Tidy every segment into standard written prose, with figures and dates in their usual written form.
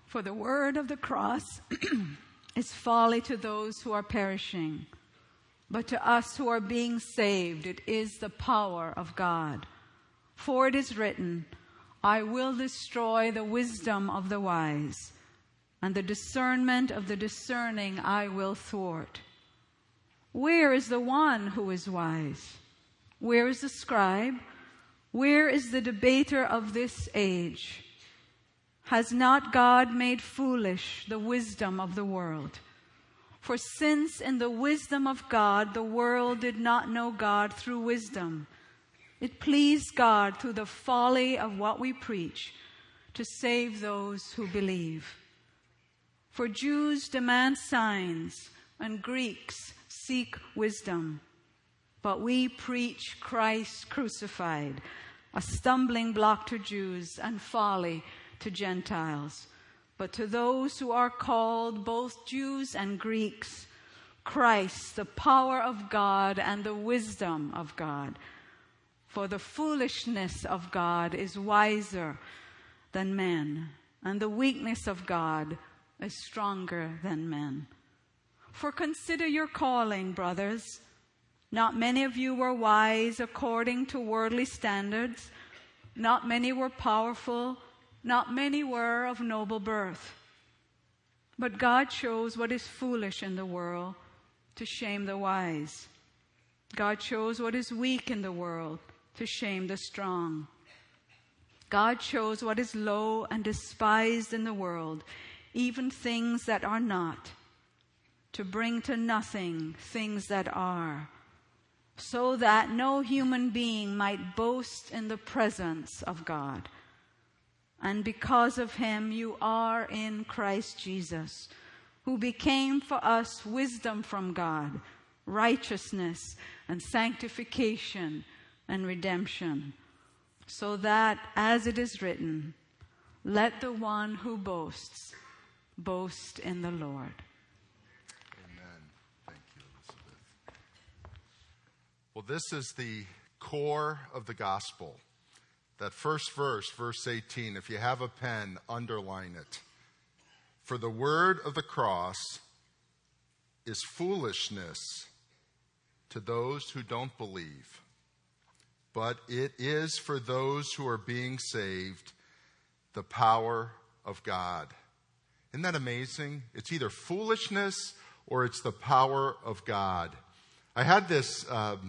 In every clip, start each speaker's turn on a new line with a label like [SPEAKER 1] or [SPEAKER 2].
[SPEAKER 1] For the word of the cross is folly to those who are perishing, but to us who are being saved, it is the power of God. For it is written, I will destroy the wisdom of the wise, and the discernment of the discerning I will thwart. Where is the one who is wise? Where is the scribe? Where is the debater of this age? Has not God made foolish the wisdom of the world? For since in the wisdom of God the world did not know God through wisdom, it pleased God through the folly of what we preach to save those who believe. For Jews demand signs and Greeks seek wisdom, but we preach Christ crucified, a stumbling block to Jews and folly to Gentiles. But to those who are called, both Jews and Greeks, Christ, the power of God and the wisdom of God. For the foolishness of God is wiser than men, and the weakness of God is stronger than men. For consider your calling, brothers. Not many of you were wise according to worldly standards. Not many were powerful. Not many were of noble birth. But God chose what is foolish in the world to shame the wise. God chose what is weak in the world to shame the strong. God chose what is low and despised in the world, even things that are not, to bring to nothing things that are, so that no human being might boast in the presence of God. And because of him you are in Christ Jesus, who became for us wisdom from God, righteousness and sanctification and redemption, so that, as it is written, let the one who boasts boast in the Lord.
[SPEAKER 2] Amen. Thank you, Elizabeth. Well, this is the core of the gospel. That first verse, verse 18, if you have a pen, underline it. For the word of the cross is foolishness to those who don't believe, but it is for those who are being saved the power of God. Isn't that amazing? It's either foolishness or it's the power of God. I had this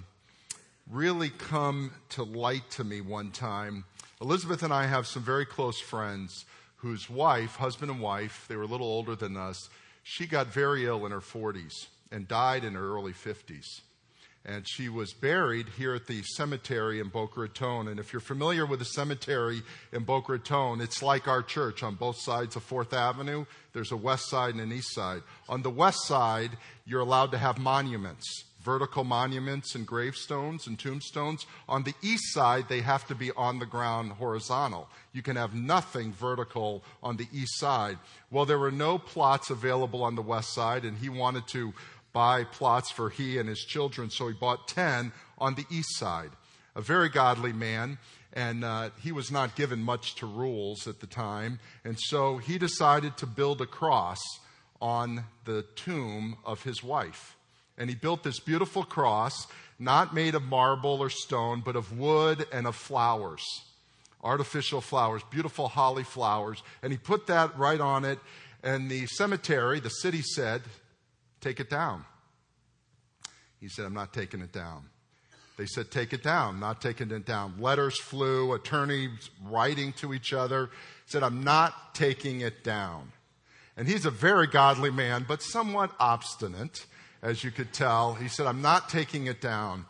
[SPEAKER 2] really come to light to me one time. Elizabeth and I have some very close friends whose wife, husband and wife, they were a little older than us. She got very ill in her 40s and died in her early 50s. And she was buried here at the cemetery in Boca Raton. And if you're familiar with the cemetery in Boca Raton, it's like our church on both sides of 4th Avenue. There's a west side and an east side. On the west side, you're allowed to have monuments, vertical monuments and gravestones and tombstones. On the east side, they have to be on the ground horizontal. You can have nothing vertical on the east side. Well, there were no plots available on the west side, and he wanted to buy plots for he and his children, so he bought 10 on the east side. A very godly man, and he was not given much to rules at the time, and so he decided to build a cross on the tomb of his wife. And he built this beautiful cross, not made of marble or stone, but of wood and of flowers, artificial flowers, beautiful holly flowers. And he put that right on it. And the cemetery, the city said, take it down. He said, I'm not taking it down. They said, take it down, not taking it down. Letters flew, attorneys writing to each other. He said, I'm not taking it down. And he's a very godly man, but somewhat obstinate. As you could tell, he said, I'm not taking it down.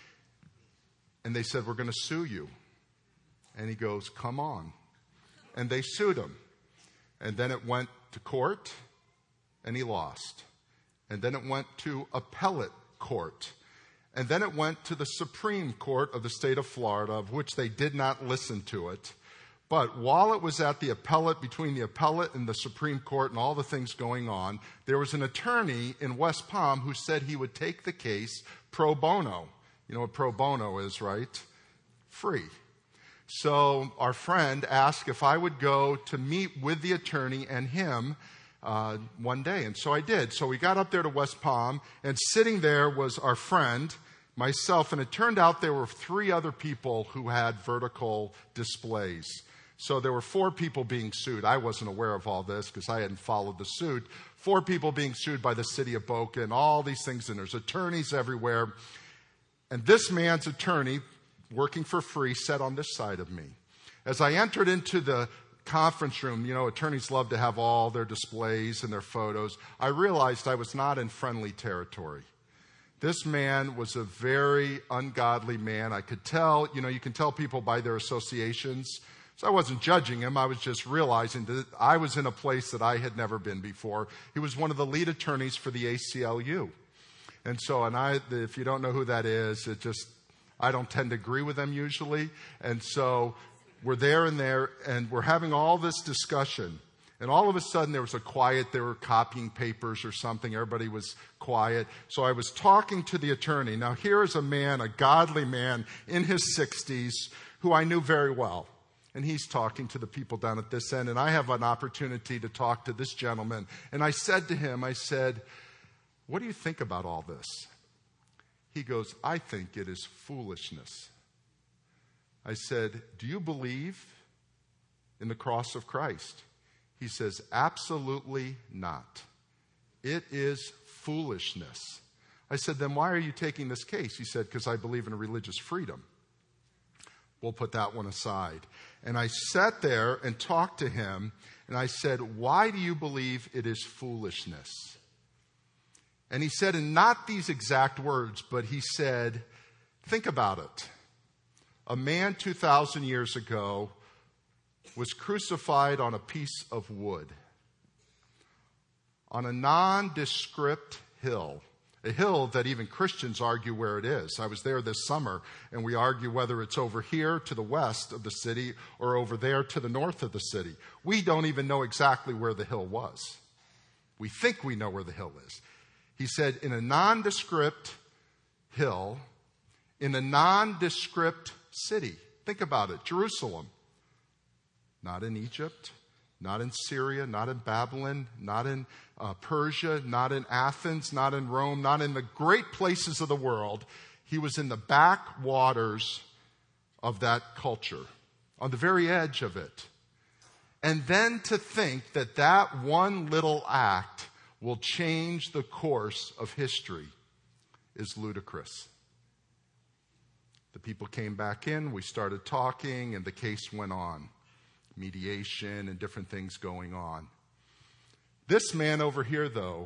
[SPEAKER 2] And they said, we're going to sue you. And he goes, come on. And they sued him. And then it went to court, and he lost. And then it went to appellate court. And then it went to the Supreme Court of the state of Florida, of which they did not listen to it. But while it was at the appellate, between the appellate and the Supreme Court and all the things going on, there was an attorney in West Palm who said he would take the case pro bono. You know what pro bono is, right? Free. So our friend asked if I would go to meet with the attorney and him one day. And so I did. So we got up there to West Palm, and sitting there was our friend, myself, and it turned out there were 3 other people who had vertical displays. So there were 4 people being sued. I wasn't aware of all this because I hadn't followed the suit. 4 people being sued by the city of Boca and all these things, and there's attorneys everywhere. And this man's attorney, working for free, sat on this side of me. As I entered into the conference room, you know, attorneys love to have all their displays and their photos, I realized I was not in friendly territory. This man was a very ungodly man. I could tell, you know, you can tell people by their associations. So I wasn't judging him. I was just realizing that I was in a place that I had never been before. He was one of the lead attorneys for the ACLU. And so, if you don't know who that is, I don't tend to agree with them usually. And so we're there, and we're having all this discussion. And all of a sudden there was a quiet. They were copying papers or something. Everybody was quiet. So I was talking to the attorney. Now here is a man, a godly man in his 60s who I knew very well. And he's talking to the people down at this end. And I have an opportunity to talk to this gentleman. And I said to him, what do you think about all this? He goes, I think it is foolishness. I said, do you believe in the cross of Christ? He says, absolutely not. It is foolishness. I said, then why are you taking this case? He said, because I believe in religious freedom. We'll put that one aside. And I sat there and talked to him, and I said, why do you believe it is foolishness? And he said, and not these exact words, but he said, think about it. A man 2,000 years ago was crucified on a piece of wood, on a nondescript hill. A hill that even Christians argue where it is. I was there this summer, and we argue whether it's over here to the west of the city or over there to the north of the city. We don't even know exactly where the hill was. We think we know where the hill is. He said, in a nondescript hill, in a nondescript city. Think about it. Jerusalem. Not in Egypt, not in Syria, not in Babylon, not in Persia, not in Athens, not in Rome, not in the great places of the world. He was in the backwaters of that culture, on the very edge of it. And then to think that that one little act will change the course of history is ludicrous. The people came back in, we started talking, and the case went on. Mediation and different things going on. This man over here, though,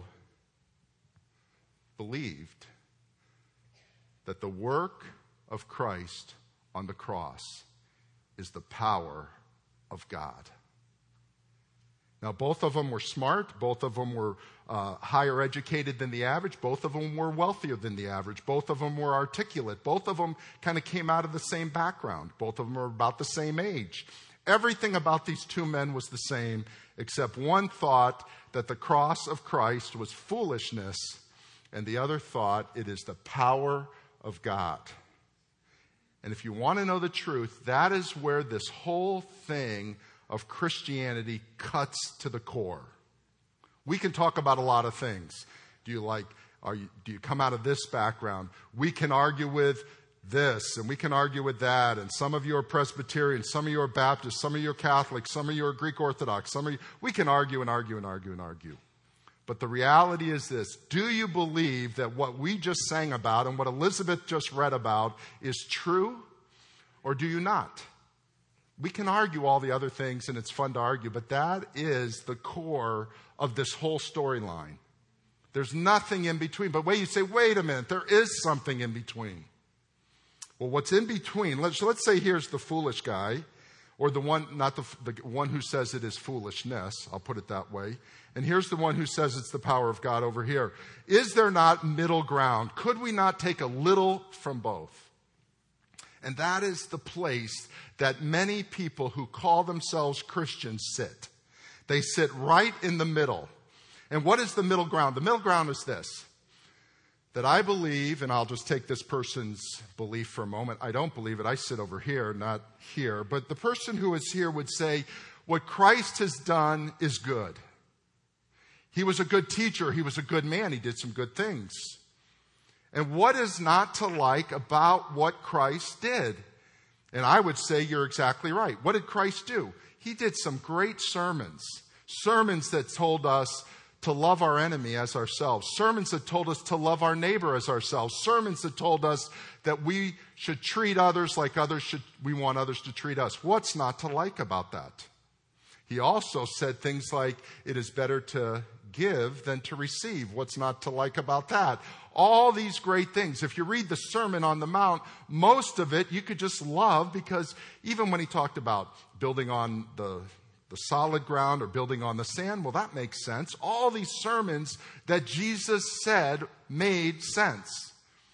[SPEAKER 2] believed that the work of Christ on the cross is the power of God. Now, both of them were smart. Both of them were higher educated than the average. Both of them were wealthier than the average. Both of them were articulate. Both of them kind of came out of the same background. Both of them were about the same age. Everything about these 2 men was the same, except one thought that the cross of Christ was foolishness, and the other thought it is the power of God. And if you want to know the truth, that is where this whole thing of Christianity cuts to the core. We can talk about a lot of things. Do you come out of this background? We can argue with this, and we can argue with that, and some of you are Presbyterian, some of you are Baptist, some of you are Catholic, some of you are Greek Orthodox, we can argue and argue and argue and argue. But the reality is this: do you believe that what we just sang about and what Elizabeth just read about is true, or do you not? We can argue all the other things, and it's fun to argue, but that is the core of this whole storyline. There's nothing in between. But you say, wait a minute, there is something in between. Well, what's in between? Let's say here's the foolish guy, or the one, not the one who says it is foolishness. I'll put it that way. And here's the one who says it's the power of God over here. Is there not middle ground? Could we not take a little from both? And that is the place that many people who call themselves Christians sit. They sit right in the middle. And what is the middle ground? The middle ground is this: that I believe, and I'll just take this person's belief for a moment. I don't believe it. I sit over here, not here. But the person who is here would say, what Christ has done is good. He was a good teacher. He was a good man. He did some good things. And what is not to like about what Christ did? And I would say you're exactly right. What did Christ do? He did some great sermons. Sermons that told us to love our enemy as ourselves. Sermons that told us to love our neighbor as ourselves. Sermons that told us that we should treat others like we want others to treat us. What's not to like about that? He also said things like, it is better to give than to receive. What's not to like about that? All these great things. If you read the Sermon on the Mount, most of it you could just love, because even when he talked about building on the solid ground or building on the sand, well, that makes sense. All these sermons that Jesus said made sense.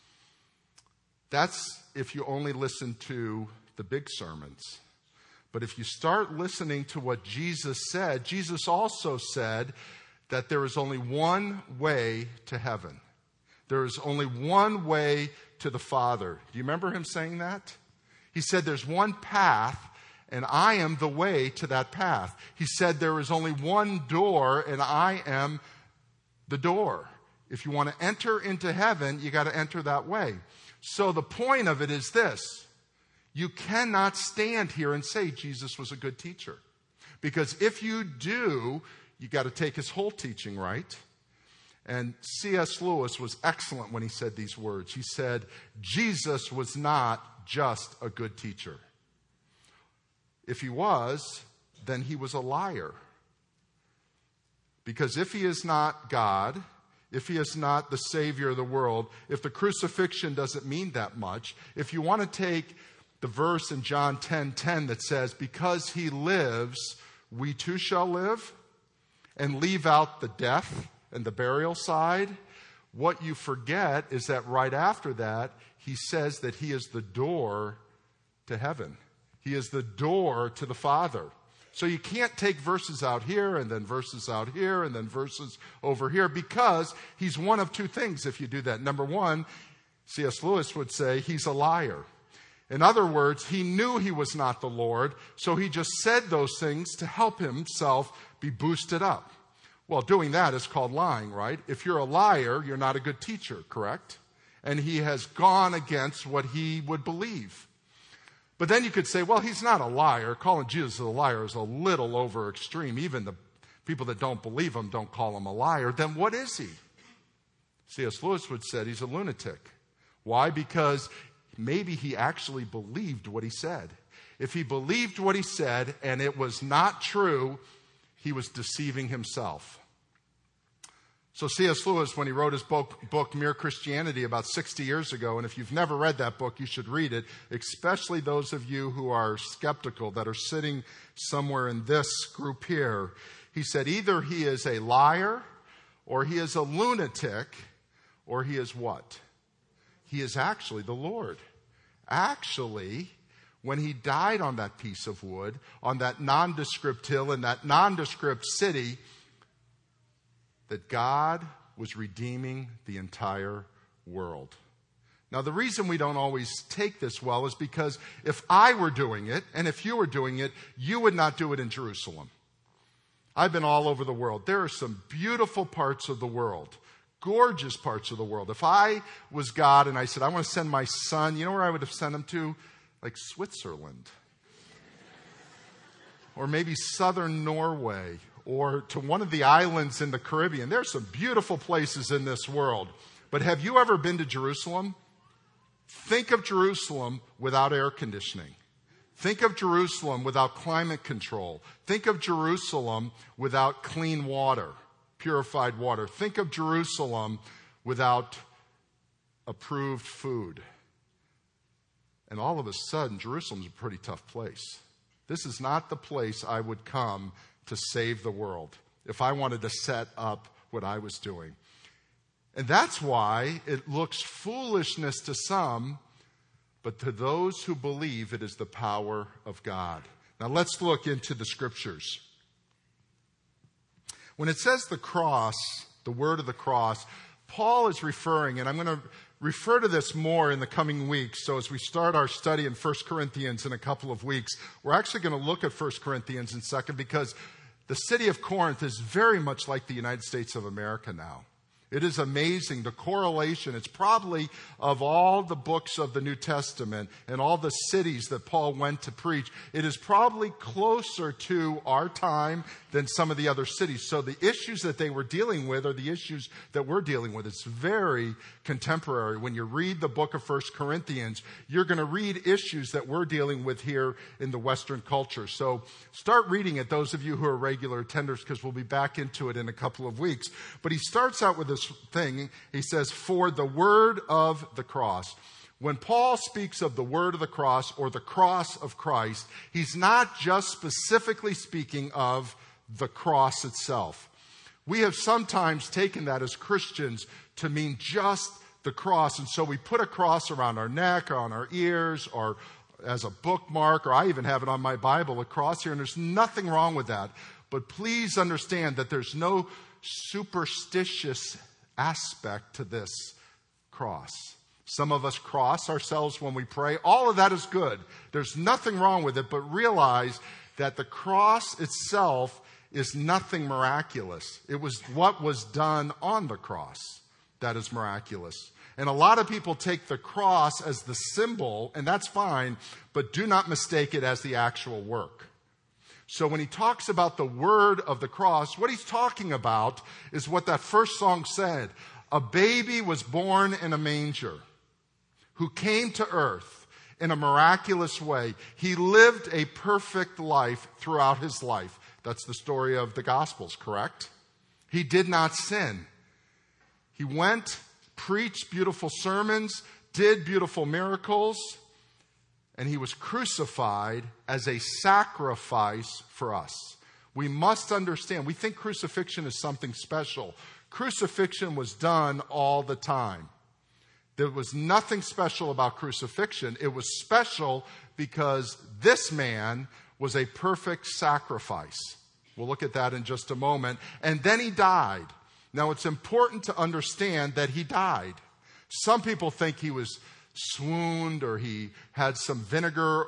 [SPEAKER 2] That's if you only listen to the big sermons. But if you start listening to what Jesus said, Jesus also said that there is only one way to heaven. There is only one way to the Father. Do you remember him saying that? He said there's one path, and I am the way to that path. He said there is only one door, and I am the door. If you want to enter into heaven, you got to enter that way. So the point of it is this. You cannot stand here and say Jesus was a good teacher. Because if you do, you got to take his whole teaching, right? And C.S. Lewis was excellent when he said these words. He said, Jesus was not just a good teacher. If he was, then he was a liar. Because if he is not God, if he is not the Savior of the world, if the crucifixion doesn't mean that much, if you want to take the verse in John 10:10 that says, because he lives, we too shall live, and leave out the death and the burial side, what you forget is that right after that, he says that he is the door to heaven. He is the door to the Father. So you can't take verses out here and then verses out here and then verses over here, because he's one of two things if you do that. Number one, C.S. Lewis would say he's a liar. In other words, he knew he was not the Lord, so he just said those things to help himself be boosted up. Well, doing that is called lying, right? If you're a liar, you're not a good teacher, correct? And he has gone against what he would believe. But then you could say, well, he's not a liar. Calling Jesus a liar is a little over extreme. Even the people that don't believe him don't call him a liar. Then what is he? C.S. Lewis would say he's a lunatic. Why? Because maybe he actually believed what he said. If he believed what he said and it was not true, he was deceiving himself. So C.S. Lewis, when he wrote his book Mere Christianity about 60 years ago, and if you've never read that book, you should read it, especially those of you who are skeptical that are sitting somewhere in this group here. He said either he is a liar, or he is a lunatic, or he is what? He is actually the Lord. Actually, when he died on that piece of wood, on that nondescript hill in that nondescript city, that God was redeeming the entire world. Now, the reason we don't always take this well is because if I were doing it, and if you were doing it, you would not do it in Jerusalem. I've been all over the world. There are some beautiful parts of the world, gorgeous parts of the world. If I was God and I said, I want to send my son, you know where I would have sent him to? Like Switzerland. Or maybe southern Norway. Or to one of the islands in the Caribbean. There are some beautiful places in this world. But have you ever been to Jerusalem? Think of Jerusalem without air conditioning. Think of Jerusalem without climate control. Think of Jerusalem without clean water, purified water. Think of Jerusalem without approved food. And all of a sudden, Jerusalem's a pretty tough place. This is not the place I would come to save the world if I wanted to set up what I was doing. And that's why it looks foolishness to some, but to those who believe it is the power of God. Now let's look into the scriptures. When it says the cross, the word of the cross, Paul is referring, and I'm going to refer to this more in the coming weeks. So as we start our study in 1 Corinthians in a couple of weeks, we're actually going to look at 1 Corinthians in second, because the city of Corinth is very much like the United States of America now. It is amazing, the correlation. It's probably, of all the books of the New Testament and all the cities that Paul went to preach, it is probably closer to our time than some of the other cities. So the issues that they were dealing with are the issues that we're dealing with. It's very contemporary. When you read the book of 1 Corinthians, you're going to read issues that we're dealing with here in the Western culture. So start reading it, those of you who are regular attenders, because we'll be back into it in a couple of weeks. But he starts out with this thing. He says, for the word of the cross. When Paul speaks of the word of the cross or the cross of Christ, he's not just specifically speaking of the cross itself. We have sometimes taken that as Christians to mean just the cross. And so we put a cross around our neck or on our ears or as a bookmark, or I even have it on my Bible, a cross here. And there's nothing wrong with that. But please understand that there's no superstitious aspect to this cross. Some of us cross ourselves when we pray. All of that is good. There's nothing wrong with it, but realize that the cross itself is nothing miraculous. It was what was done on the cross that is miraculous. And a lot of people take the cross as the symbol, and that's fine, but do not mistake it as the actual work. So when he talks about the word of the cross, what he's talking about is what that first song said. A baby was born in a manger who came to earth in a miraculous way. He lived a perfect life throughout his life. That's the story of the Gospels, correct? He did not sin. He went, preached beautiful sermons, did beautiful miracles, and he was crucified as a sacrifice for us. We must understand, we think crucifixion is something special. Crucifixion was done all the time. There was nothing special about crucifixion. It was special because this man was a perfect sacrifice. We'll look at that in just a moment. And then he died. Now, it's important to understand that he died. Some people think he was swooned or he had some vinegar,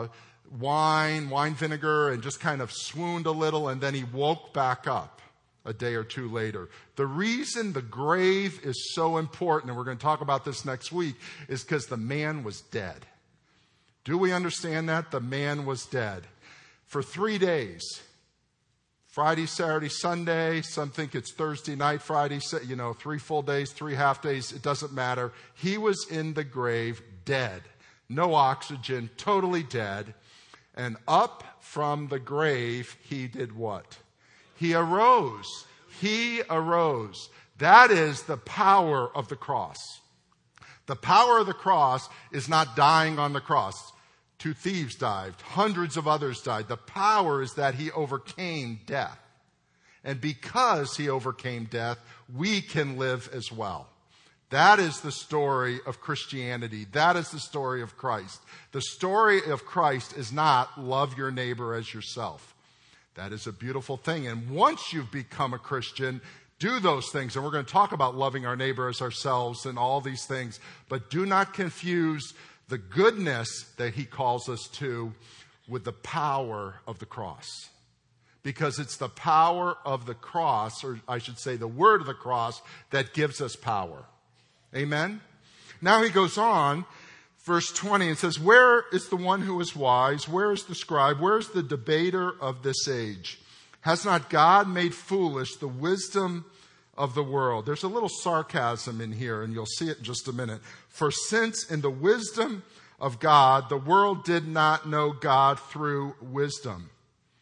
[SPEAKER 2] wine vinegar, and just kind of swooned a little, and then he woke back up a day or two later. The reason the grave is so important, and we're going to talk about this next week, is because the man was dead. Do we understand that? The man was dead. For 3 days, Friday, Saturday, Sunday, some think it's Thursday night, Friday, 3 full days, 3 half days, it doesn't matter. He was in the grave, dead. No oxygen, totally dead. And up from the grave, he did what? He arose. He arose. That is the power of the cross. The power of the cross is not dying on the cross. 2 thieves died. Hundreds of others died. The power is that he overcame death. And because he overcame death, we can live as well. That is the story of Christianity. That is the story of Christ. The story of Christ is not love your neighbor as yourself. That is a beautiful thing. And once you've become a Christian, do those things. And we're going to talk about loving our neighbor as ourselves and all these things. But do not confuse the goodness that he calls us to with the power of the cross. Because it's the power of the cross, or I should say the word of the cross, that gives us power. Amen? Now he goes on, verse 20, and says, where is the one who is wise? Where is the scribe? Where is the debater of this age? Has not God made foolish the wisdom of the world? There's a little sarcasm in here, and you'll see it in just a minute. For since in the wisdom of God, the world did not know God through wisdom,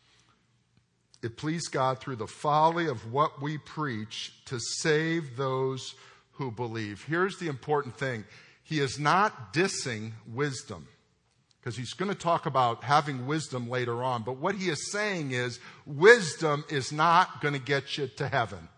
[SPEAKER 2] it pleased God through the folly of what we preach to save those who believe. Here's the important thing. He is not dissing wisdom, because he's going to talk about having wisdom later on. But what he is saying is wisdom is not going to get you to heaven.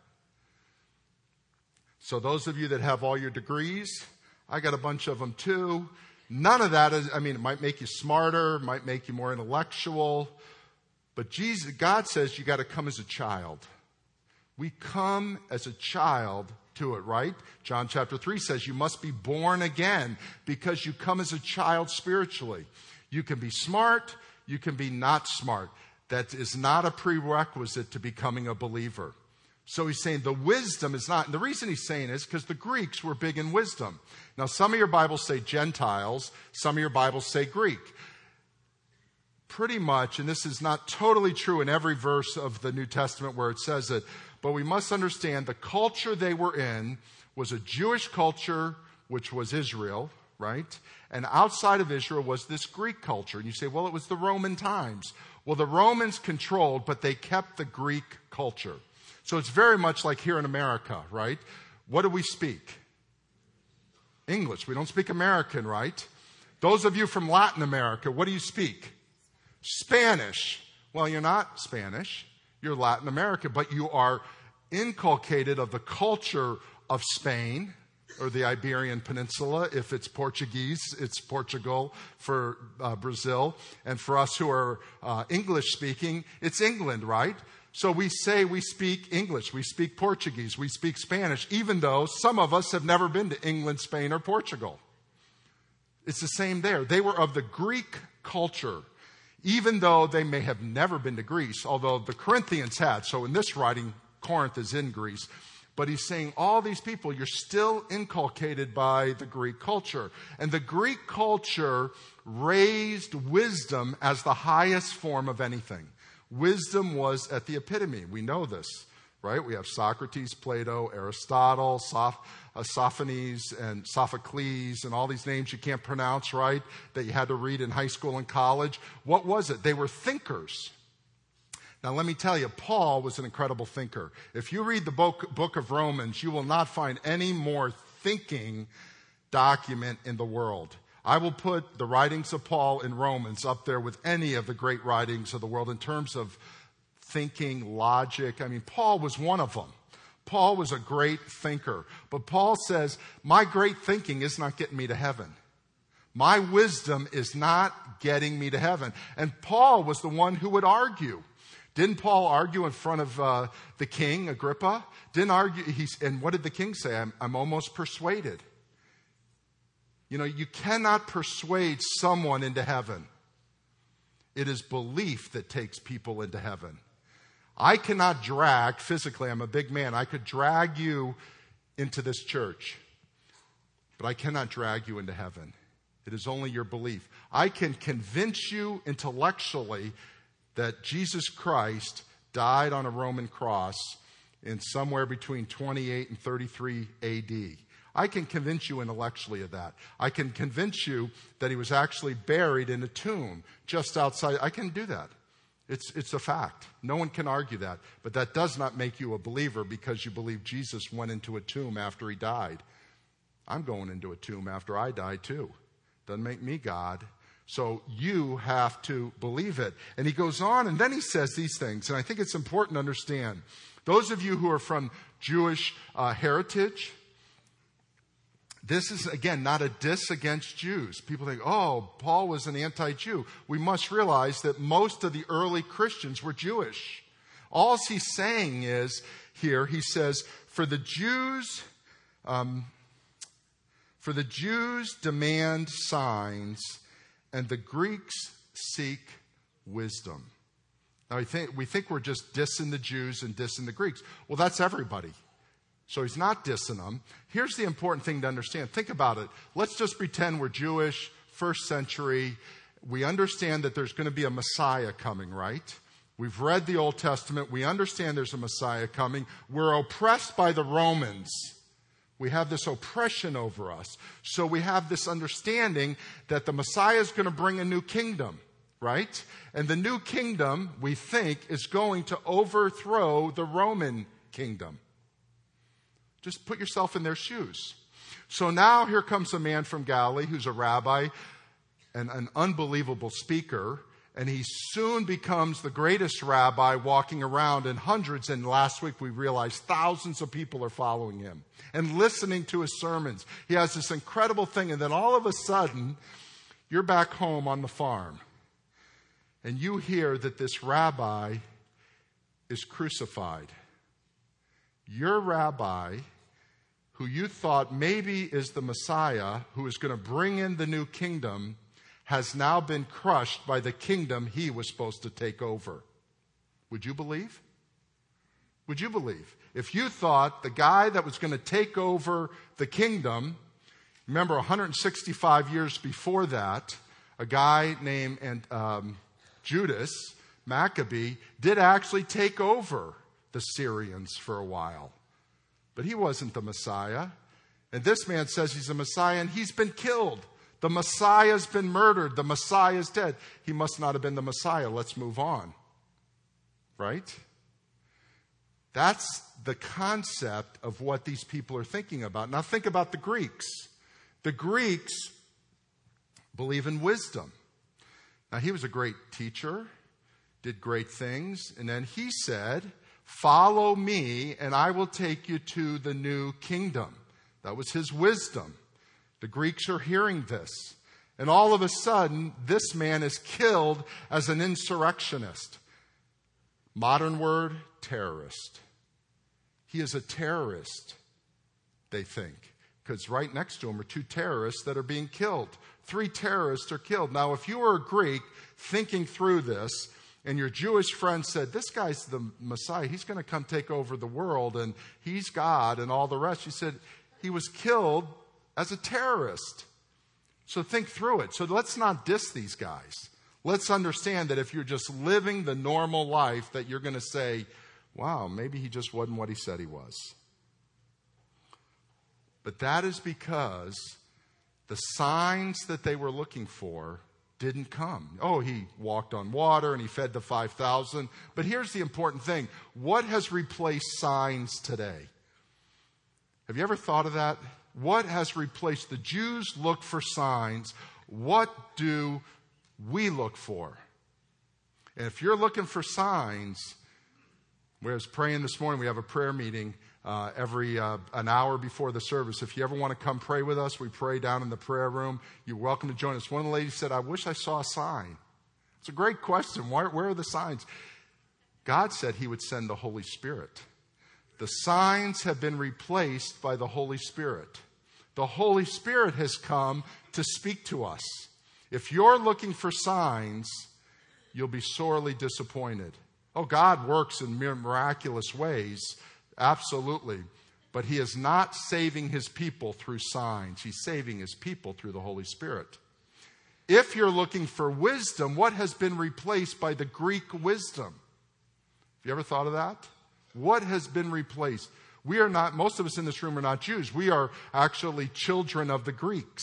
[SPEAKER 2] So those of you that have all your degrees, I got a bunch of them too. None of that is, it might make you smarter, might make you more intellectual. But God says you got to come as a child. We come as a child to it, right? John chapter 3 says you must be born again because you come as a child spiritually. You can be smart, you can be not smart. That is not a prerequisite to becoming a believer. So he's saying the wisdom is not, and the reason he's saying is because the Greeks were big in wisdom. Now, some of your Bibles say Gentiles, some of your Bibles say Greek. Pretty much, and this is not totally true in every verse of the New Testament where it says it, but we must understand the culture they were in was a Jewish culture, which was Israel, right? And outside of Israel was this Greek culture. And you say, well, it was the Roman times. Well, the Romans controlled, but they kept the Greek culture. So it's very much like here in America, right? What do we speak? English. We don't speak American, right? Those of you from Latin America, what do you speak? Spanish. Well, you're not Spanish. You're Latin American, but you are inculcated of the culture of Spain or the Iberian Peninsula. If it's Portuguese, it's Portugal for Brazil. And for us who are English speaking, it's England, right? So we say we speak English, we speak Portuguese, we speak Spanish, even though some of us have never been to England, Spain, or Portugal. It's the same there. They were of the Greek culture, even though they may have never been to Greece, although the Corinthians had. So in this writing, Corinth is in Greece. But he's saying all these people, you're still inculcated by the Greek culture. And the Greek culture raised wisdom as the highest form of anything. Wisdom was at the epitome. We know this, right? We have Socrates, Plato, Aristotle, Sophanes, and Sophocles, and all these names you can't pronounce, right? That you had to read in high school and college. What was it? They were thinkers. Now, let me tell you, Paul was an incredible thinker. If you read the book of Romans, you will not find any more thinking document in the world. I will put the writings of Paul in Romans up there with any of the great writings of the world in terms of thinking, logic. I mean, Paul was one of them. Paul was a great thinker. But Paul says, my great thinking is not getting me to heaven. My wisdom is not getting me to heaven. And Paul was the one who would argue. Didn't Paul argue in front of the king, Agrippa? Didn't argue. And what did the king say? I'm almost persuaded. You know, you cannot persuade someone into heaven. It is belief that takes people into heaven. I cannot drag, physically, I'm a big man, I could drag you into this church, but I cannot drag you into heaven. It is only your belief. I can convince you intellectually that Jesus Christ died on a Roman cross in somewhere between 28 and 33 AD. I can convince you intellectually of that. I can convince you that he was actually buried in a tomb just outside. I can do that. It's a fact. No one can argue that. But that does not make you a believer because you believe Jesus went into a tomb after he died. I'm going into a tomb after I die too. Doesn't make me God. So you have to believe it. And he goes on and then he says these things. And I think it's important to understand. Those of you who are from Jewish heritage, this is, again, not a diss against Jews. People think, oh, Paul was an anti-Jew. We must realize that most of the early Christians were Jewish. All he's saying is, here, he says, for the Jews demand signs, and the Greeks seek wisdom. Now, we think we're just dissing the Jews and dissing the Greeks. Well, that's everybody. So he's not dissing them. Here's the important thing to understand. Think about it. Let's just pretend we're Jewish, first century. We understand that there's going to be a Messiah coming, right? We've read the Old Testament. We understand there's a Messiah coming. We're oppressed by the Romans. We have this oppression over us. So we have this understanding that the Messiah is going to bring a new kingdom, right? And the new kingdom, we think, is going to overthrow the Roman kingdom. Just put yourself in their shoes. So now here comes a man from Galilee who's a rabbi and an unbelievable speaker. And he soon becomes the greatest rabbi walking around, and hundreds, and last week we realized thousands of people are following him and listening to his sermons. He has this incredible thing, and then all of a sudden, you're back home on the farm, and you hear that this rabbi is crucified. your rabbi, who you thought maybe is the Messiah, who is going to bring in the new kingdom, has now been crushed by the kingdom he was supposed to take over. Would you believe? Would you believe? If you thought the guy that was going to take over the kingdom, remember 165 years before that, a guy named Judas Maccabee did actually take over the Syrians for a while. But he wasn't the Messiah. And this man says he's a Messiah, and he's been killed. The Messiah's been murdered. The Messiah's dead. He must not have been the Messiah. Let's move on. Right? That's the concept of what these people are thinking about. Now think about the Greeks. The Greeks believe in wisdom. Now he was a great teacher, did great things, and then he said, "Follow me, and I will take you to the new kingdom." That was his wisdom. The Greeks are hearing this. And all of a sudden, this man is killed as an insurrectionist. Modern word, terrorist. He is a terrorist, they think. Because right next to him are 2 terrorists that are being killed. 3 terrorists are killed. Now, if you were a Greek thinking through this, and your Jewish friend said, this guy's the Messiah, he's going to come take over the world, and he's God, and all the rest. You said, he was killed as a terrorist. So think through it. So let's not diss these guys. Let's understand that if you're just living the normal life, that you're going to say, wow, maybe he just wasn't what he said he was. But that is because the signs that they were looking for didn't come. Oh, he walked on water and he fed the 5,000. But here's the important thing. What has replaced signs today? Have you ever thought of that? What has replaced? The Jews looked for signs. What do we look for? And if you're looking for signs, we was praying this morning. We have a prayer meeting every an hour before the service. If you ever want to come pray with us, we pray down in the prayer room. You're welcome to join us. One of the ladies said, I wish I saw a sign. It's a great question. Where are the signs? God said he would send the Holy Spirit. The signs have been replaced by the Holy Spirit. The Holy Spirit has come to speak to us. If you're looking for signs, you'll be sorely disappointed. Oh, God works in miraculous ways. Absolutely. But he is not saving his people through signs. He's saving his people through the Holy Spirit. If you're looking for wisdom, what has been replaced by the Greek wisdom? Have you ever thought of that? What has been replaced? We are not, most of us in this room are not Jews. We are actually children of the Greeks.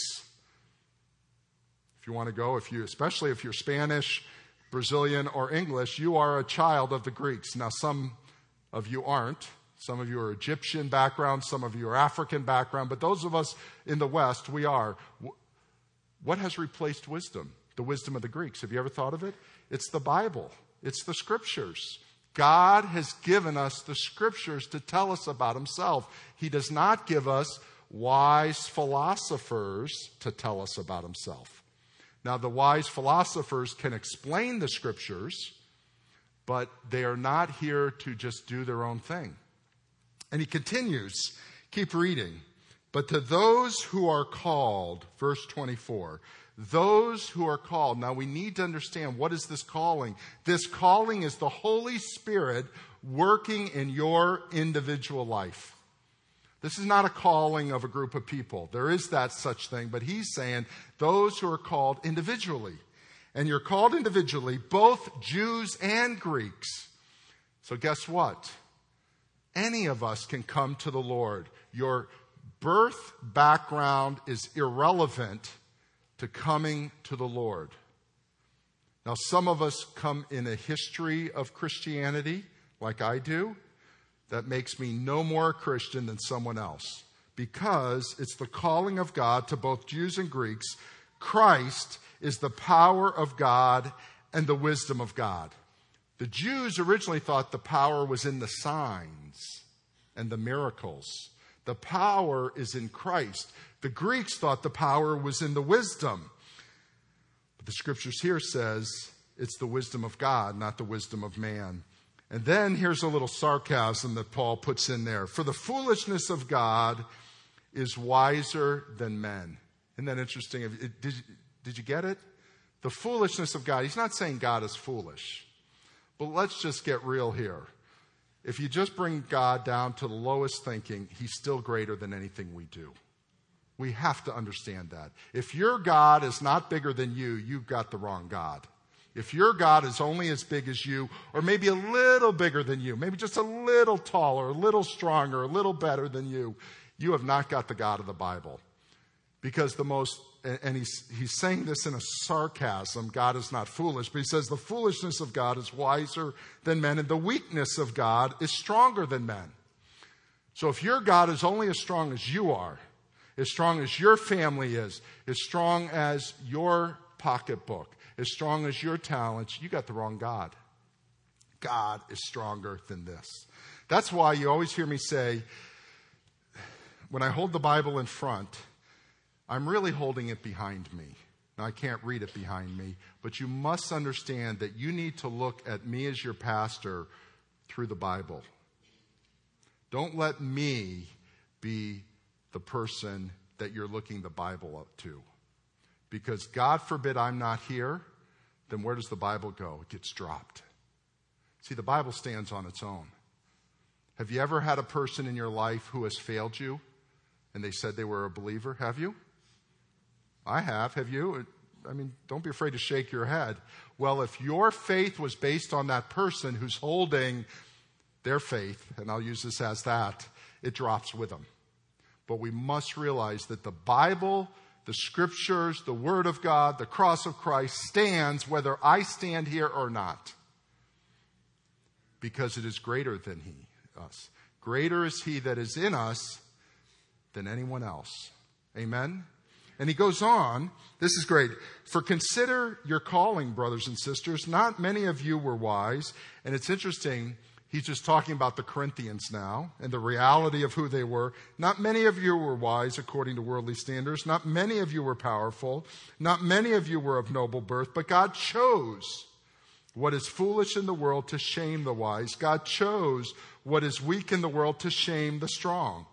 [SPEAKER 2] If you want to go, especially if you're Spanish, Brazilian, or English, you are a child of the Greeks. Now, some of you aren't. Some of you are Egyptian background. Some of you are African background. But those of us in the West, we are. What has replaced wisdom? The wisdom of the Greeks. Have you ever thought of it? It's the Bible. It's the Scriptures. God has given us the Scriptures to tell us about himself. He does not give us wise philosophers to tell us about himself. Now, the wise philosophers can explain the Scriptures, but they are not here to just do their own thing. And he continues, keep reading. But to those who are called, verse 24, those who are called. Now we need to understand, what is this calling? This calling is the Holy Spirit working in your individual life. This is not a calling of a group of people. There is that such thing, but he's saying those who are called individually. And you're called individually, both Jews and Greeks. So guess what? Any of us can come to the Lord. Your birth background is irrelevant to coming to the Lord. Now, some of us come in a history of Christianity, like I do. That makes me no more a Christian than someone else, because it's the calling of God to both Jews and Greeks. Christ is the power of God and the wisdom of God. The Jews originally thought the power was in the signs and the miracles. The power is in Christ. The Greeks thought the power was in the wisdom. But the Scriptures here says it's the wisdom of God, not the wisdom of man. And then here's a little sarcasm that Paul puts in there. For the foolishness of God is wiser than men. Isn't that interesting? Did you get it? The foolishness of God. He's not saying God is foolish. But let's just get real here. If you just bring God down to the lowest thinking, he's still greater than anything we do. We have to understand that. If your God is not bigger than you, you've got the wrong God. If your God is only as big as you, or maybe a little bigger than you, maybe just a little taller, a little stronger, a little better than you, you have not got the God of the Bible. Because and he's saying this in a sarcasm, God is not foolish, but he says the foolishness of God is wiser than men, and the weakness of God is stronger than men. So if your God is only as strong as you are, as strong as your family is, as strong as your pocketbook, as strong as your talents, you got the wrong God. God is stronger than this. That's why you always hear me say, when I hold the Bible in front, I'm really holding it behind me. Now, I can't read it behind me, but you must understand that you need to look at me as your pastor through the Bible. Don't let me be the person that you're looking the Bible up to. Because God forbid I'm not here, then where does the Bible go? It gets dropped. See, the Bible stands on its own. Have you ever had a person in your life who has failed you and they said they were a believer? Have you? I have. Have you? I mean, don't be afraid to shake your head. Well, if your faith was based on that person who's holding their faith, and I'll use this as that, it drops with them. But we must realize that the Bible, the Scriptures, the Word of God, the cross of Christ stands whether I stand here or not. Because it is greater than us. Greater is he that is in us than anyone else. Amen? And he goes on, this is great. For consider your calling, brothers and sisters. Not many of you were wise. And it's interesting, he's just talking about the Corinthians now and the reality of who they were. Not many of you were wise according to worldly standards. Not many of you were powerful. Not many of you were of noble birth. But God chose what is foolish in the world to shame the wise. God chose what is weak in the world to shame the strong.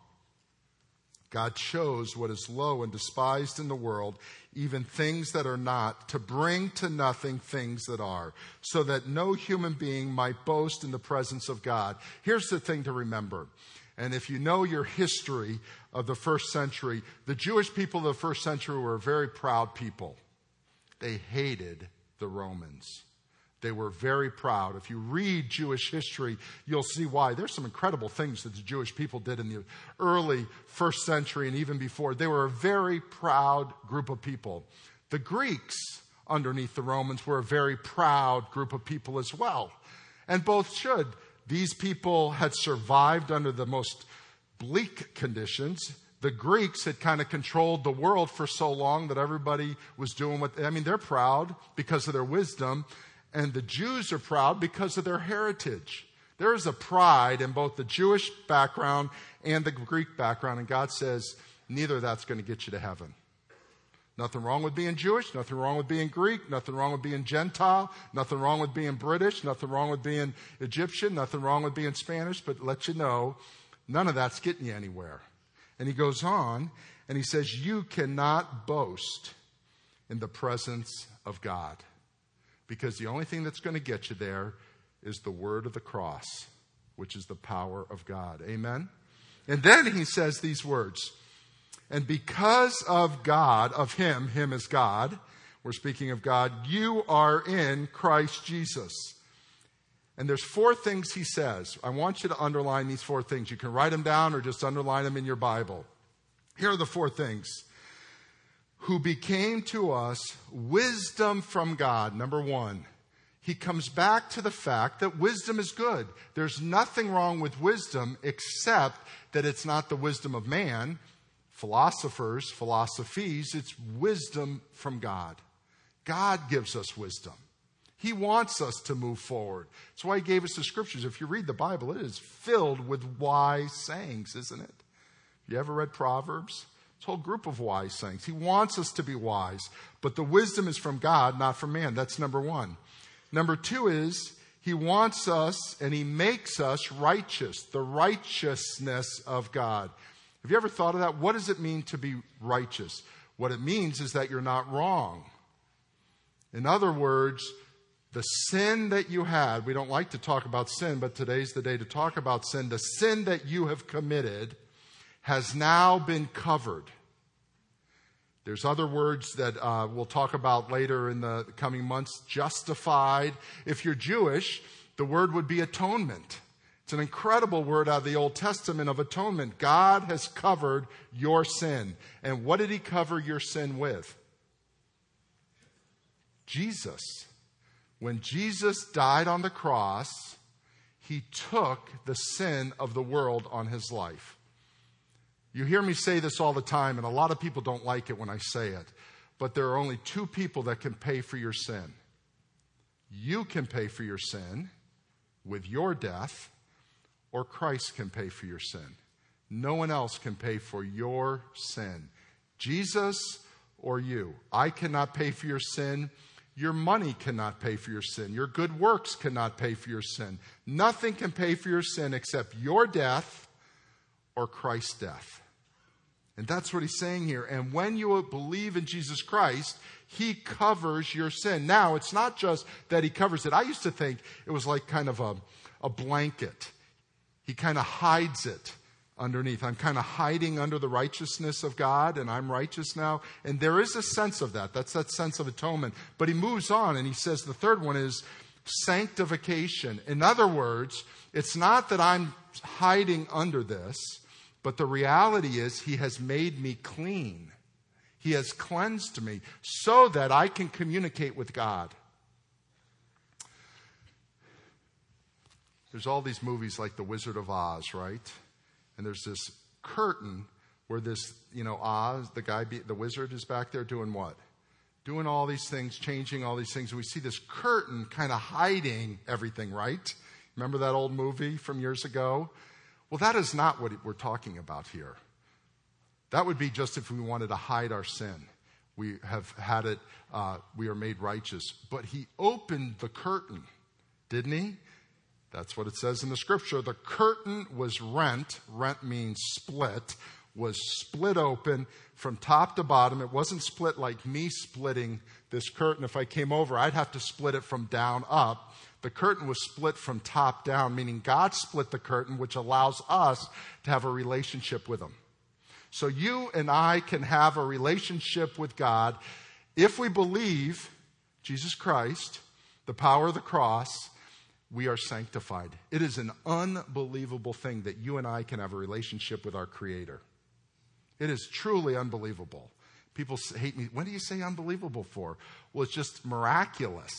[SPEAKER 2] God chose what is low and despised in the world, even things that are not, to bring to nothing things that are, so that no human being might boast in the presence of God. Here's the thing to remember. And if you know your history of the first century, the Jewish people of the first century were a very proud people. They hated the Romans. They were very proud. If you read Jewish history, you'll see why. There's some incredible things that the Jewish people did in the early first century and even before. They were a very proud group of people. The Greeks, underneath the Romans, were a very proud group of people as well. And both should. These people had survived under the most bleak conditions. The Greeks had kind of controlled the world for so long that everybody was doing they're proud because of their wisdom. And the Jews are proud because of their heritage. There is a pride in both the Jewish background and the Greek background. And God says, neither of that's going to get you to heaven. Nothing wrong with being Jewish. Nothing wrong with being Greek. Nothing wrong with being Gentile. Nothing wrong with being British. Nothing wrong with being Egyptian. Nothing wrong with being Spanish. But let you know, none of that's getting you anywhere. And he goes on and he says, you cannot boast in the presence of God. Because the only thing that's going to get you there is the word of the cross, which is the power of God. Amen? And then he says these words. And because of God, of him is God, we're speaking of God, you are in Christ Jesus. And there's 4 things he says. I want you to underline these 4 things. You can write them down or just underline them in your Bible. Here are the 4 things. Who became to us wisdom from God. Number 1, he comes back to the fact that wisdom is good. There's nothing wrong with wisdom except that it's not the wisdom of man, philosophers, philosophies. It's wisdom from God. God gives us wisdom. He wants us to move forward. That's why he gave us the scriptures. If you read the Bible, it is filled with wise sayings, isn't it? You ever read Proverbs? It's a whole group of wise sayings. He wants us to be wise. But the wisdom is from God, not from man. That's number 1. Number 2 is He wants us and He makes us righteous, the righteousness of God. Have you ever thought of that? What does it mean to be righteous? What it means is that you're not wrong. In other words, the sin that you had, we don't like to talk about sin, but today's the day to talk about sin. The sin that you have committed has now been covered. There's other words that we'll talk about later in the coming months. Justified. If you're Jewish, the word would be atonement. It's an incredible word out of the Old Testament of atonement. God has covered your sin. And what did He cover your sin with? Jesus. When Jesus died on the cross, He took the sin of the world on His life. You hear me say this all the time, and a lot of people don't like it when I say it, but there are only two people that can pay for your sin. You can pay for your sin with your death, or Christ can pay for your sin. No one else can pay for your sin. Jesus or you. I cannot pay for your sin. Your money cannot pay for your sin. Your good works cannot pay for your sin. Nothing can pay for your sin except your death or Christ's death. And that's what He's saying here. And when you believe in Jesus Christ, He covers your sin. Now, it's not just that He covers it. I used to think it was like kind of a blanket. He kind of hides it underneath. I'm kind of hiding under the righteousness of God, and I'm righteous now. And there is a sense of that. That's that sense of atonement. But He moves on, and He says the third one is sanctification. In other words, it's not that I'm hiding under this, but the reality is He has made me clean. He has cleansed me so that I can communicate with God. There's all these movies like The Wizard of Oz, right? And there's this curtain where this, Oz, the wizard is back there doing what? Doing all these things, changing all these things. And we see this curtain kind of hiding everything, right? Remember that old movie from years ago? Well, that is not what we're talking about here. That would be just if we wanted to hide our sin. We have had it, we are made righteous. But He opened the curtain, didn't He? That's what it says in the scripture. The curtain was rent. Rent means split. Was split open from top to bottom. It wasn't split like me splitting this curtain. If I came over, I'd have to split it from down up. The curtain was split from top down, meaning God split the curtain, which allows us to have a relationship with Him. So you and I can have a relationship with God if we believe Jesus Christ, the power of the cross. We are sanctified. It is an unbelievable thing that you and I can have a relationship with our Creator. It is truly unbelievable. People hate me. What do you say unbelievable for? Well, it's just miraculous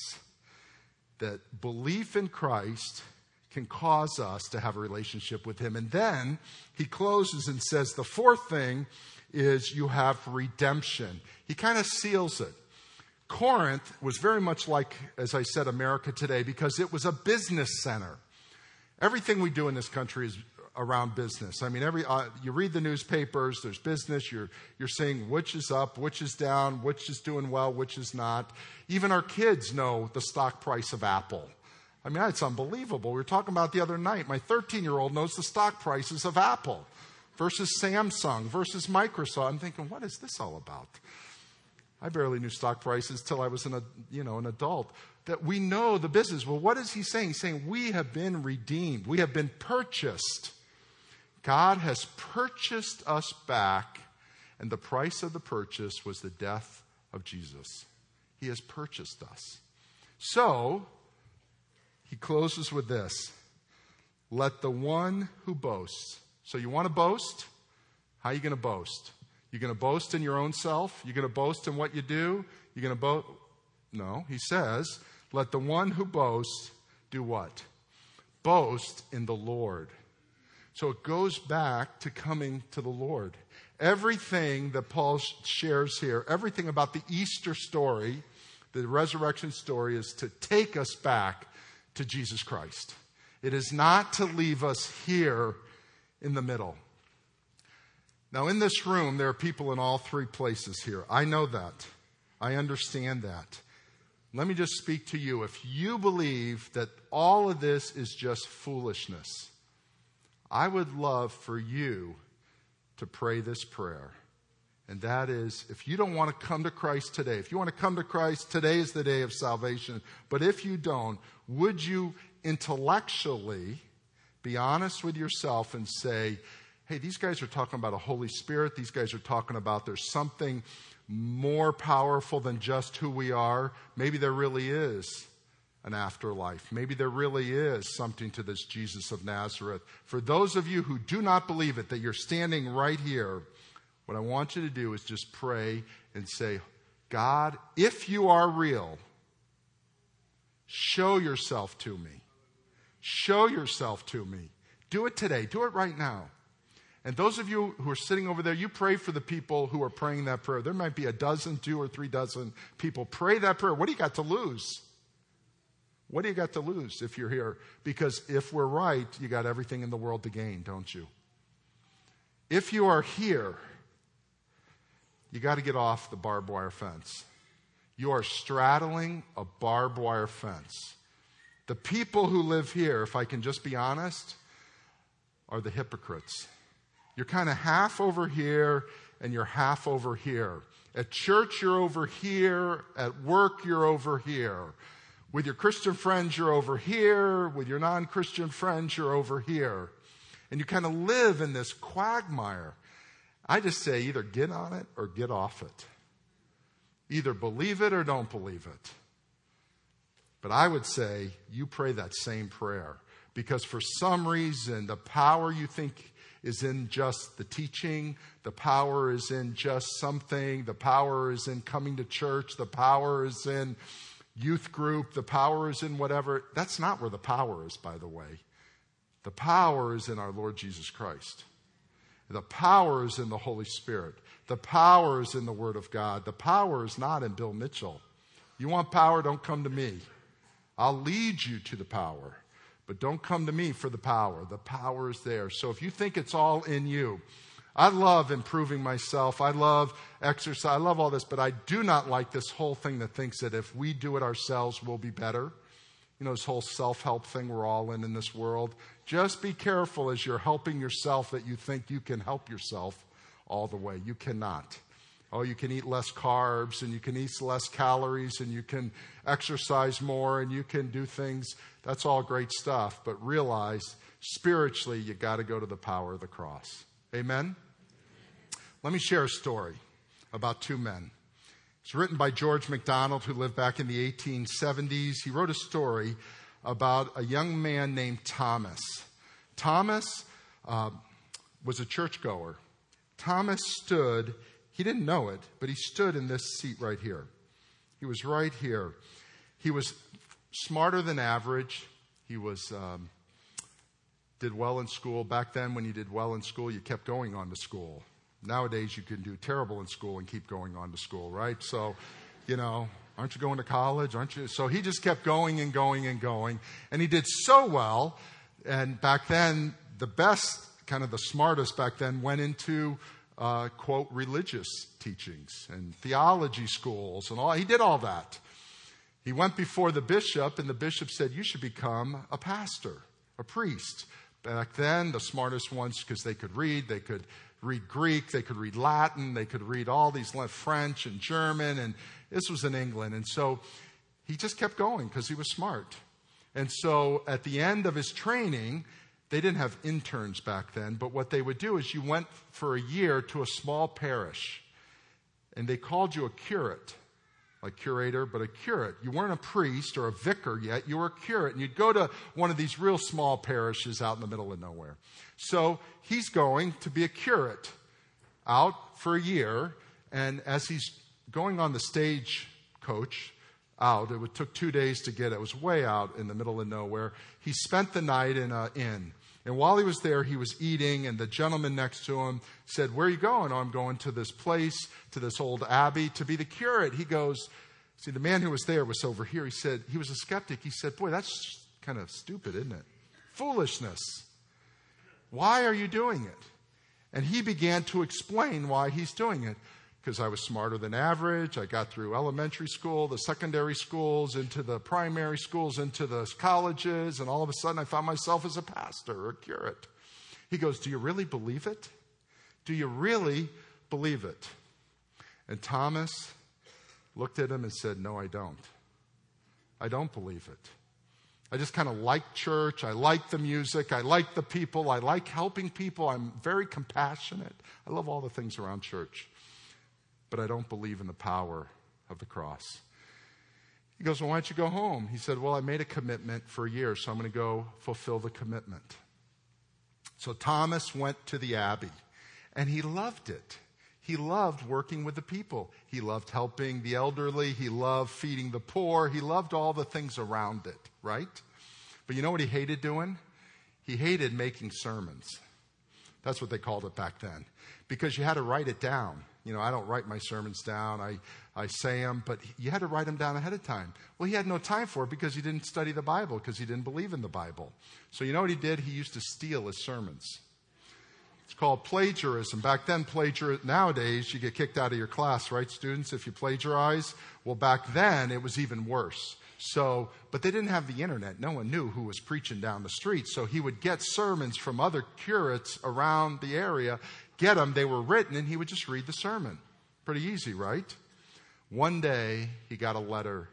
[SPEAKER 2] that belief in Christ can cause us to have a relationship with Him. And then he closes and says the fourth thing is you have redemption. He kind of seals it. Corinth was very much like, as I said, America today, because it was a business center. Everything we do in this country is around business. I mean, you read the newspapers, there's business, you're seeing which is up, which is down, which is doing well, which is not. Even our kids know the stock price of Apple. I mean, it's unbelievable. We were talking about the other night, my 13-year-old knows the stock prices of Apple versus Samsung versus Microsoft. I'm thinking, what is this all about? I barely knew stock prices till I was an adult. That we know the business. Well, what is he saying? He's saying we have been redeemed. We have been purchased. God has purchased us back, and the price of the purchase was the death of Jesus. He has purchased us. So, he closes with this. Let the one who boasts. So you want to boast? How are you going to boast? You're going to boast in your own self? You're going to boast in what you do? You're going to boast? No, he says, let the one who boasts do what? Boast in the Lord. So it goes back to coming to the Lord. Everything that Paul shares here, everything about the Easter story, the resurrection story, is to take us back to Jesus Christ. It is not to leave us here in the middle. Now, in this room, there are people in all three places here. I know that. I understand that. let me just speak to you. If you believe that all of this is just foolishness, I would love for you to pray this prayer. And that is, if you don't want to come to Christ today, if you want to come to Christ, today is the day of salvation. But if you don't, would you intellectually be honest with yourself and say, hey, these guys are talking about a Holy Spirit. These guys are talking about there's something more powerful than just who we are. Maybe there really is an afterlife. Maybe there really is something to this Jesus of Nazareth. For those of you who do not believe it, that you're standing right here, what I want you to do is just pray and say, God, if you are real, show yourself to me. Show yourself to me. Do it today. Do it right now. And those of you who are sitting over there, you pray for the people who are praying that prayer. There might be a dozen, 2 or 3 dozen people. Pray that prayer. What do you got to lose? What do you got to lose if you're here? Because if we're right, you got everything in the world to gain, don't you? If you are here, you got to get off the barbed wire fence. You are straddling a barbed wire fence. The people who live here, if I can just be honest, are the hypocrites. You're kind of half over here and you're half over here. At church, you're over here. At work, you're over here. With your Christian friends, you're over here. With your non-Christian friends, you're over here. And you kind of live in this quagmire. I just say either get on it or get off it. Either believe it or don't believe it. But I would say you pray that same prayer. Because for some reason, the power you think is in just the teaching. The power is in just something. The power is in coming to church. The power is in youth group. The power is in whatever. That's not where the power is, by the way. The power is in our Lord Jesus Christ. The power is in the Holy Spirit. The power is in the Word of God. The power is not in Bill Mitchell. You want power, don't come to me. I'll lead you to the power. But don't come to me for the power. The power is there. So if you think it's all in you, I love improving myself. I love exercise. I love all this. But I do not like this whole thing that thinks that if we do it ourselves, we'll be better. You know, this whole self-help thing we're all in this world. Just be careful as you're helping yourself that you think you can help yourself all the way. You cannot. Oh, you can eat less carbs and you can eat less calories and you can exercise more and you can do things. That's all great stuff. But realize spiritually you got to go to the power of the cross. Amen? Let me share a story about 2 men. It's written by George MacDonald, who lived back in the 1870s. He wrote a story about a young man named Thomas. Thomas was a churchgoer. Thomas stood, he didn't know it, but he stood in this seat right here. He was right here. He was smarter than average. He was did well in school. Back then, when you did well in school, you kept going on to school. Nowadays, you can do terrible in school and keep going on to school, right? So, you know, aren't you going to college? Aren't you? So he just kept going and going and going. And he did so well. And back then, the best, kind of the smartest back then, went into, quote, religious teachings and theology schools and all. He did all that. He went before the bishop, and the bishop said, you should become a pastor, a priest. Back then, the smartest ones, because they could read Greek, they could read Latin, they could read all these French and German, and this was in England. And so he just kept going because he was smart. And so at the end of his training, they didn't have interns back then, but what they would do is you went for a year to a small parish, and they called you a curate, like curator, but a curate. You weren't a priest or a vicar yet, you were a curate, and you'd go to one of these real small parishes out in the middle of nowhere. So he's going to be a curate out for a year, and as he's going on the stagecoach out, it took 2 days to get it. It was way out in the middle of nowhere. He spent the night in an inn. And while he was there, he was eating, and the gentleman next to him said, where are you going? Oh, I'm going to this place, to this old abbey, to be the curate. He goes, see, the man who was there was over here. He said, he was a skeptic. He said, boy, that's kind of stupid, isn't it? Foolishness. Why are you doing it? And he began to explain why he's doing it. because I was smarter than average. I got through elementary school, the secondary schools, into the primary schools, into the colleges, and all of a sudden I found myself as a pastor or a curate. He goes, do you really believe it? Do you really believe it? And Thomas looked at him and said, no, I don't. I don't believe it. I just kind of like church. I like the music. I like the people. I like helping people. I'm very compassionate. I love all the things around church. But I don't believe in the power of the cross. He goes, well, why don't you go home? He said, well, I made a commitment for a year, so I'm going to go fulfill the commitment. So Thomas went to the Abbey, and he loved it. He loved working with the people. He loved helping the elderly. He loved feeding the poor. He loved all the things around it, right? But you know what he hated doing? He hated making sermons. That's what they called it back then. Because you had to write it down. You know, I don't write my sermons down. I say them, but you had to write them down ahead of time. Well, he had no time for it because he didn't study the Bible, because he didn't believe in the Bible. So you know what he did? He used to steal his sermons. It's called plagiarism. Back then, nowadays, you get kicked out of your class, right, students, if you plagiarize? Well, back then, it was even worse. But they didn't have the internet. No one knew who was preaching down the street. So he would get sermons from other curates around the area, get them, they were written, and he would just read the sermon. Pretty easy, right? One day, he got a letter,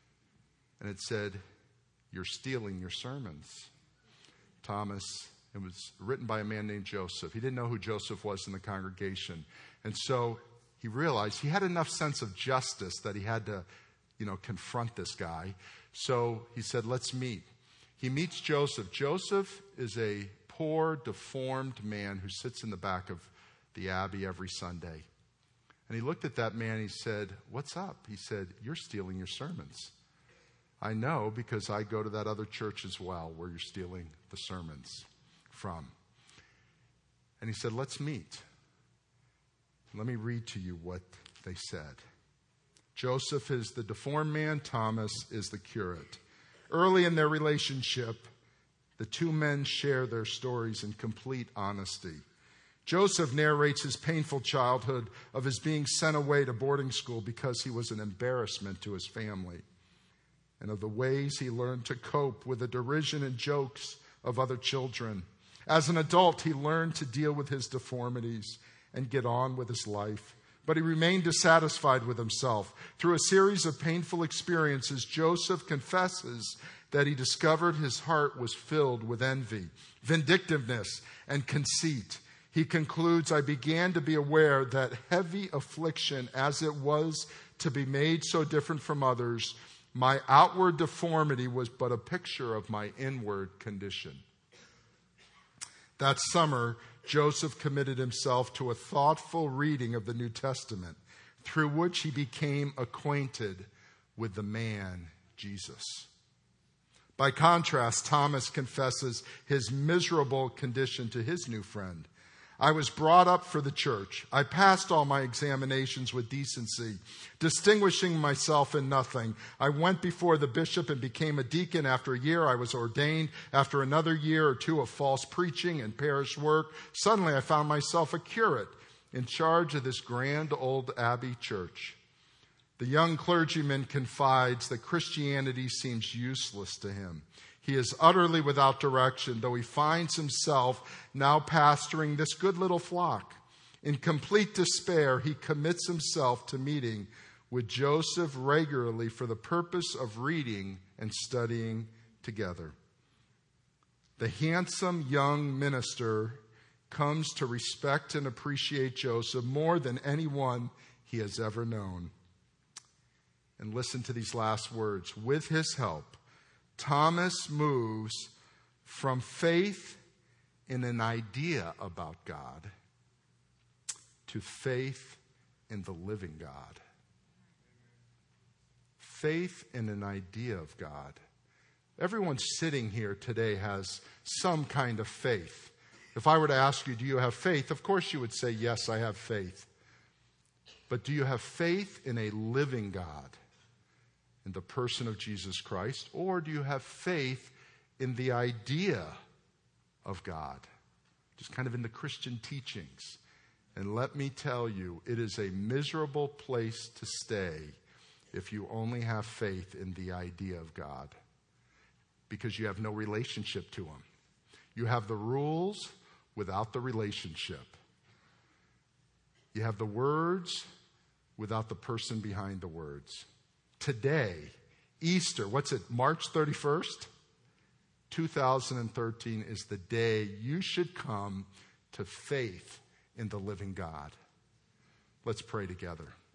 [SPEAKER 2] and it said, you're stealing your sermons. Thomas, it was written by a man named Joseph. He didn't know who Joseph was in the congregation. And so he realized he had enough sense of justice that he had to, confront this guy. So he said, let's meet. He meets Joseph. Joseph is a poor, deformed man who sits in the back of the Abbey every Sunday. And he looked at that man and he said, what's up? He said, you're stealing your sermons. I know, because I go to that other church as well where you're stealing the sermons from. And he said, let's meet. Let me read to you what they said. Joseph is the deformed man. Thomas is the curate. Early in their relationship, the two men share their stories in complete honesty. Joseph narrates his painful childhood of his being sent away to boarding school because he was an embarrassment to his family, and of the ways he learned to cope with the derision and jokes of other children. As an adult, he learned to deal with his deformities and get on with his life. But he remained dissatisfied with himself. Through a series of painful experiences, Joseph confesses that he discovered his heart was filled with envy, vindictiveness, and conceit. He concludes, I began to be aware that heavy affliction, as it was to be made so different from others, my outward deformity was but a picture of my inward condition. That summer, Joseph committed himself to a thoughtful reading of the New Testament, through which he became acquainted with the man, Jesus. By contrast, Thomas confesses his miserable condition to his new friend. I was brought up for the church. I passed all my examinations with decency, distinguishing myself in nothing. I went before the bishop and became a deacon. After a year, I was ordained. After another year or two of false preaching and parish work, suddenly I found myself a curate in charge of this grand old abbey church. The young clergyman confides that Christianity seems useless to him. He is utterly without direction, though he finds himself now pastoring this good little flock. In complete despair, he commits himself to meeting with Joseph regularly for the purpose of reading and studying together. The handsome young minister comes to respect and appreciate Joseph more than anyone he has ever known. And listen to these last words. With his help, Thomas moves from faith in an idea about God to faith in the living God. Faith in an idea of God. Everyone sitting here today has some kind of faith. If I were to ask you, do you have faith? Of course you would say, yes, I have faith. But do you have faith in a living God? In the person of Jesus Christ? Or do you have faith in the idea of God? Just kind of in the Christian teachings. And let me tell you, it is a miserable place to stay if you only have faith in the idea of God, because you have no relationship to him. You have the rules without the relationship. You have the words without the person behind the words. Today, Easter, what's it, March 31st? 2013 is the day you should come to faith in the living God. Let's pray together.